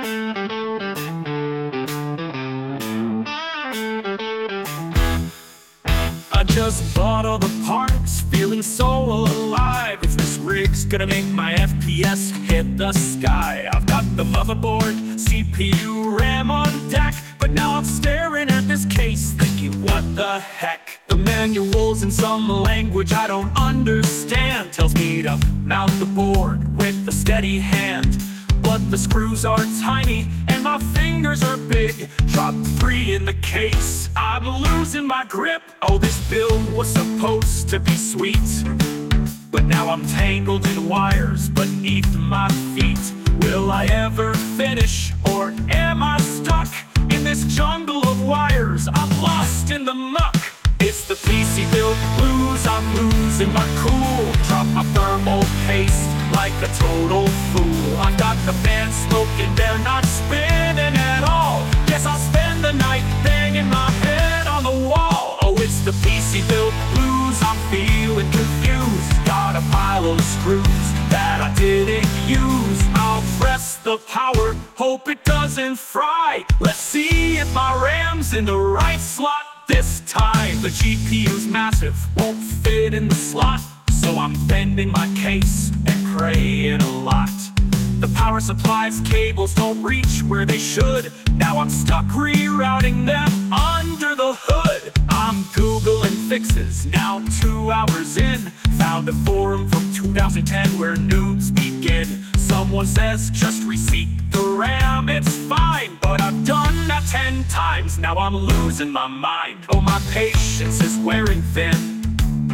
I just bought all the parts, feeling so alive. If this rig's gonna make my FPS hit the sky. I've got the motherboard, CPU, RAM on deck, but now I'm staring at this case thinking, what the heck? The manual's in some language I don't understand, tells me to mount the board with a steady hand. But the screws are tiny and my fingers are big. Dropped 3 in the case, I'm losing my grip. Oh, this build was supposed to be sweet, but now I'm tangled in wires beneath my feet. Will I ever finish, or am I stuck in this jungle of wires? I'm lost in the muck. It's the PC build blues, I'm losing my cool. Drop my thermal paste like a total fool. I got the fan smoking, they're not spinning at all. Guess I'll spend the night banging my head on the wall. Oh, it's the PC build blues, I'm feeling confused. Got a pile of screws that I didn't use. I'll press the power, hope it doesn't fry. Let's see if my RAM's in the right slot this time. The GPU's massive, won't fit in the slot, so I'm bending my case and praying a lot. The power supply's cables don't reach where they should. Now I'm stuck rerouting them under the hood. I'm Googling fixes, now 2 hours in. Found a forum from 2010 where noobs begin. Someone says just reseat the RAM, it's fine. But I've done that 10 times, now I'm losing my mind. Oh, my patience is wearing thin.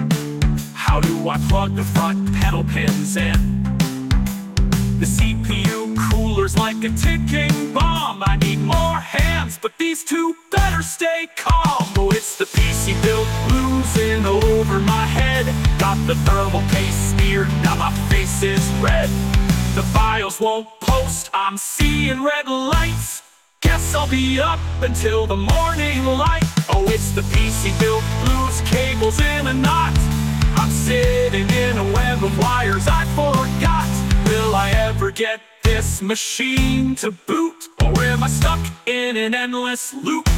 How do I plug the front panel pins in? The CPU cooler's like a ticking bomb. I need more hands, but these two better stay calm. Oh, it's the PC build losing over my head. Got the thermal paste smeared, now my face is red. The BIOS won't post, I'm seeing red lights. Guess I'll be up until the morning light. Oh, it's the PC build blues, cables in a knot. I'm sitting in a web of wires I forgot. Will I ever get this machine to boot? Or am I stuck in an endless loop?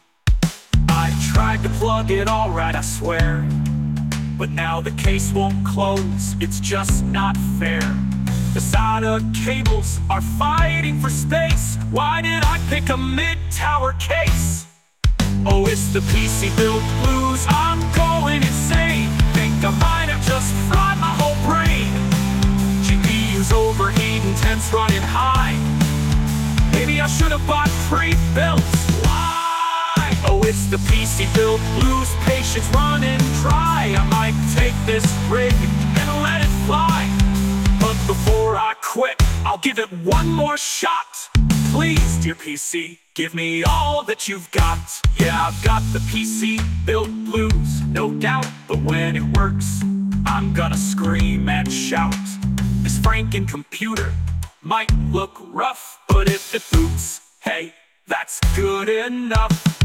I tried to plug it all right, I swear, but now the case won't close, it's just not fair. The SATA cables are fighting for space. Why did I pick a mid-tower case? Oh, it's the PC build blues, I'm going insane. Think I might have just fried my whole brain. GPU's overheating, temps running high. Maybe I should have bought pre-built. Why? Oh, it's the PC build blues, patience running dry. I might take this rig and let it fly. But before I quit, I'll give it one more shot. Please, dear PC, give me all that you've got. Yeah, I've got the PC build blues, no doubt. But when it works, I'm gonna scream and shout. This Franken computer might look rough, but if it boots, hey, that's good enough.